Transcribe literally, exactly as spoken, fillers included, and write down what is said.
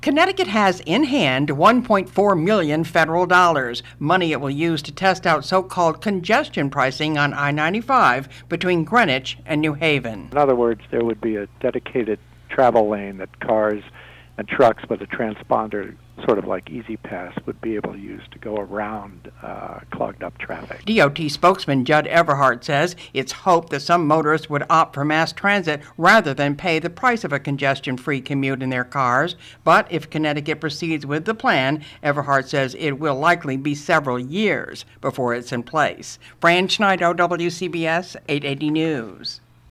Connecticut has in hand one point four million dollars federal dollars, money it will use to test out so-called congestion pricing on I ninety-five between Greenwich and New Haven. In other words, there would be a dedicated travel lane that cars and trucks with a transponder, sort of like Easy Pass, would be able to use to go around uh, clogged up traffic. D O T spokesman Judd Everhart says it's hoped that some motorists would opt for mass transit rather than pay the price of a congestion-free commute in their cars. But if Connecticut proceeds with the plan, Everhart says it will likely be several years before it's in place. Fran Schneider, W C B S eight eighty News.